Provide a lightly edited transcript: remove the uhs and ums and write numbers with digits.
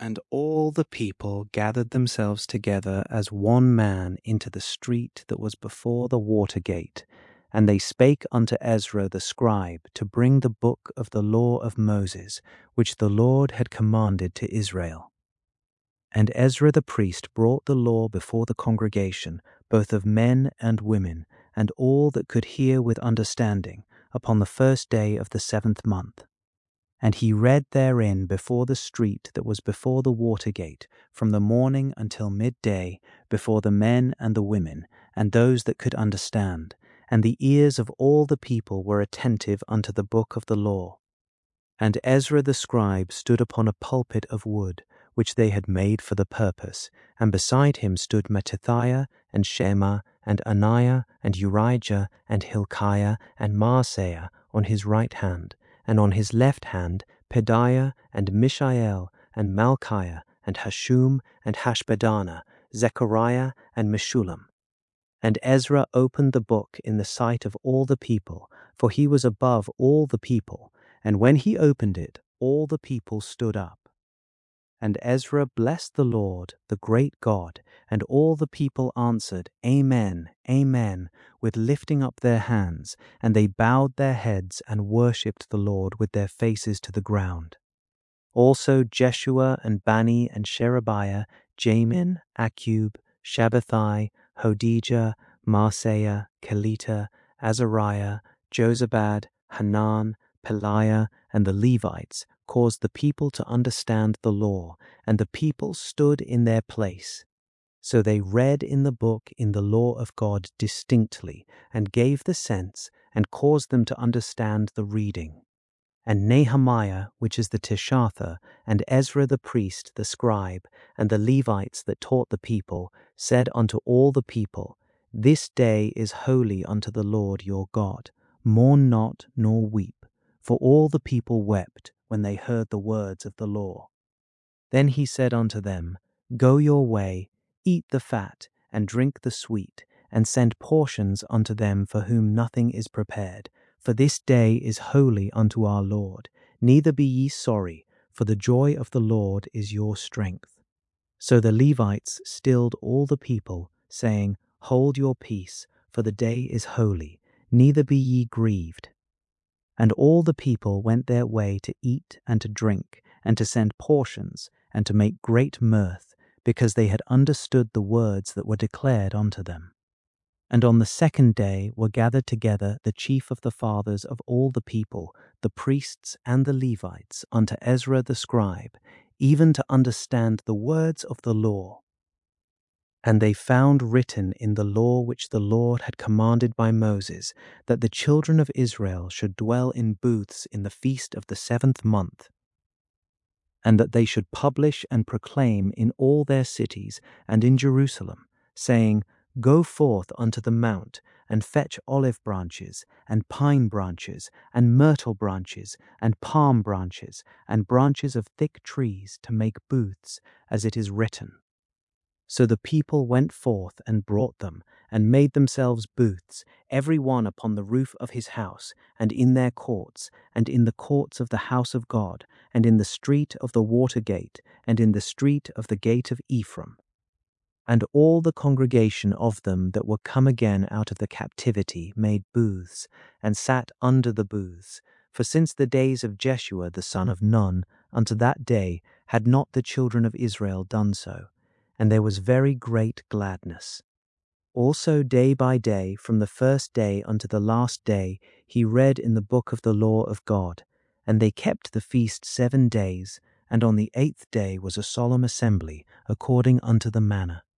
And all the people gathered themselves together as one man into the street that was before the water gate, and they spake unto Ezra the scribe to bring the book of the law of Moses, which the Lord had commanded to Israel. And Ezra the priest brought the law before the congregation, both of men and women, and all that could hear with understanding, upon the first day of the 7th month. And he read therein before the street that was before the water gate, from the morning until midday, before the men and the women, and those that could understand. And the ears of all the people were attentive unto the book of the law. And Ezra the scribe stood upon a pulpit of wood, which they had made for the purpose, and beside him stood Mattithiah, and Shema, and Ananiah, and Urijah, and Hilkiah, and Maaseiah on his right hand, and on his left hand Pedaiah, and Mishael, and Malchiah, and Hashum, and Hashbaddanah, Zechariah, and Meshullam. And Ezra opened the book in the sight of all the people, for he was above all the people, and when he opened it, all the people stood up. And Ezra blessed the Lord, the great God, and all the people answered, Amen, Amen, with lifting up their hands, and they bowed their heads and worshipped the Lord with their faces to the ground. Also Jeshua and Bani and Sherebiah, Jamin, Akkub, Shabbathai, Hodijah, Maaseiah, Kelita, Azariah, Jozabad, Hanan, Peliah, and the Levites caused the people to understand the law, and the people stood in their place. So they read in the book in the law of God distinctly, and gave the sense, and caused them to understand the reading. And Nehemiah, which is the Tishatha, and Ezra the priest, the scribe, and the Levites that taught the people, said unto all the people, This day is holy unto the Lord your God. Mourn not, nor weep. For all the people wept when they heard the words of the law. Then he said unto them, Go your way, eat the fat, and drink the sweet, and send portions unto them for whom nothing is prepared. For this day is holy unto our Lord. Neither be ye sorry, for the joy of the Lord is your strength. So the Levites stilled all the people, saying, Hold your peace, for the day is holy, neither be ye grieved. And all the people went their way to eat and to drink, and to send portions, and to make great mirth, because they had understood the words that were declared unto them. And on the 2nd day were gathered together the chief of the fathers of all the people, the priests and the Levites, unto Ezra the scribe, even to understand the words of the law. And they found written in the law which the Lord had commanded by Moses, that the children of Israel should dwell in booths in the feast of the 7th month, and that they should publish and proclaim in all their cities and in Jerusalem, saying, Go forth unto the mount, and fetch olive branches, and pine branches, and myrtle branches, and palm branches, and branches of thick trees, to make booths, as it is written. So the people went forth and brought them, and made themselves booths, every one upon the roof of his house, and in their courts, and in the courts of the house of God, and in the street of the water gate, and in the street of the gate of Ephraim. And all the congregation of them that were come again out of the captivity made booths, and sat under the booths. For since the days of Jeshua the son of Nun, unto that day, had not the children of Israel done so, and there was very great gladness. Also day by day, from the first day unto the last day, he read in the book of the law of God. And they kept the feast 7 days, and on the 8th day was a solemn assembly, according unto the manner.